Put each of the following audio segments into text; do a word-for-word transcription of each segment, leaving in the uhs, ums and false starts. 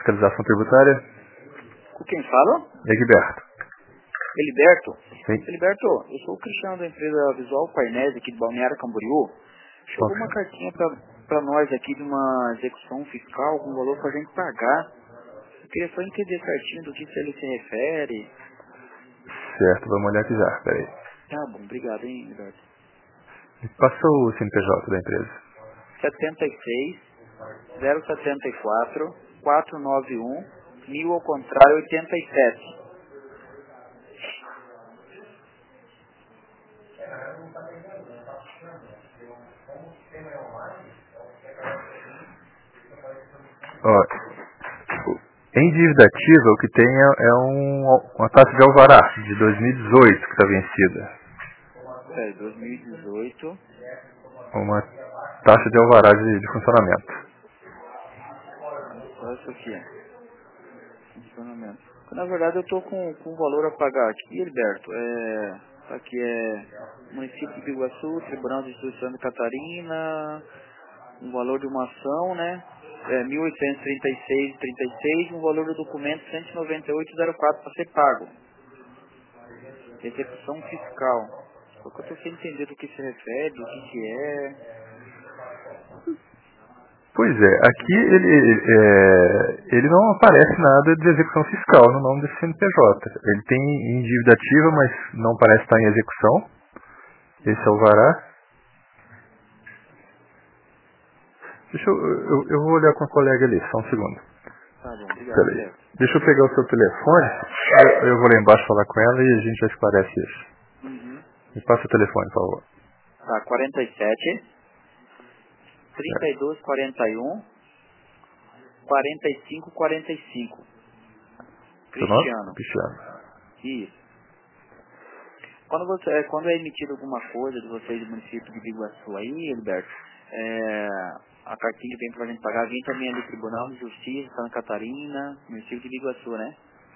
Fiscalização Tributária. Com quem fala? Egberto. Eliberto? Sim. Eliberto, eu sou o Cristiano da empresa Visual Painés aqui de Balneário Camboriú. Chegou Ok. uma cartinha para nós aqui de uma execução fiscal com valor para a gente pagar. Eu queria só entender certinho do que ele se refere. Certo, vamos olhar aqui já, peraí. Tá bom, obrigado, hein, Eliberto. Me passa o C N P J da empresa. setenta e seis, zero setenta e quatro, quatrocentos e noventa e um, mil ao contrário, oitenta e sete. Ó, em dívida ativa, o que tem é, é um, uma taxa de alvará de dois mil e dezoito que está vencida. É, dois mil e dezoito. Uma taxa de alvará de, de funcionamento. Só isso aqui. Funcionamento. Na verdade, eu estou com, com um valor a pagar aqui, Heriberto. É, aqui é município de Biguaçu, Tribunal de Justiça de Santa Catarina, um valor de uma ação, né? É mil oitocentos e trinta e seis vírgula trinta e seis, um valor do documento cento e noventa e oito vírgula zero quatro para ser pago. Execução fiscal. Só que eu estou sem entender do que se refere, do que, que é. Pois é, aqui ele, é, ele não aparece nada de execução fiscal no nome desse C N P J. Ele tem em dívida ativa, mas não parece estar em execução. Esse é o alvará. Deixa eu, eu, eu vou olhar com a colega ali, só um segundo. Tá bom, obrigado, Peraí. Heriberto. Deixa eu pegar o seu telefone, eu, eu vou lá embaixo falar com ela e a gente já esclarece isso. Uhum. Me passa o telefone, por favor. Tá, quarenta e sete, trinta e dois, quarenta e um, quarenta e cinco, quarenta e cinco. Seu nome? Cristiano. Cristiano. Isso. Quando, você, é, quando é emitido alguma coisa de vocês do município de Biguaçu aí, Heriberto, é, a cartinha que vem pra gente pagar vem também ali do Tribunal de Justiça, Santa Catarina, município de Biguaçu, né?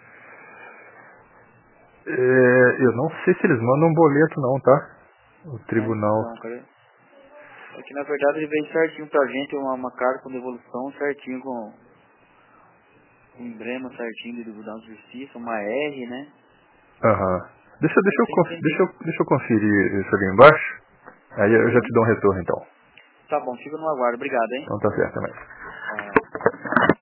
É, eu não sei se eles mandam um boleto não, tá? O Ah, tribunal. então, cara. É que na verdade ele veio certinho pra gente, uma, uma carta com devolução certinho com o emblema certinho do Tribunal de Justiça, uma R, né? Aham. Deixa, deixa, Eu eu, tenho conf- deixa, entendido. eu, deixa eu conferir isso ali embaixo. Aí eu já Uhum. te dou um retorno então. Tá bom, fica no aguardo. Obrigado, hein? Então tá certo também.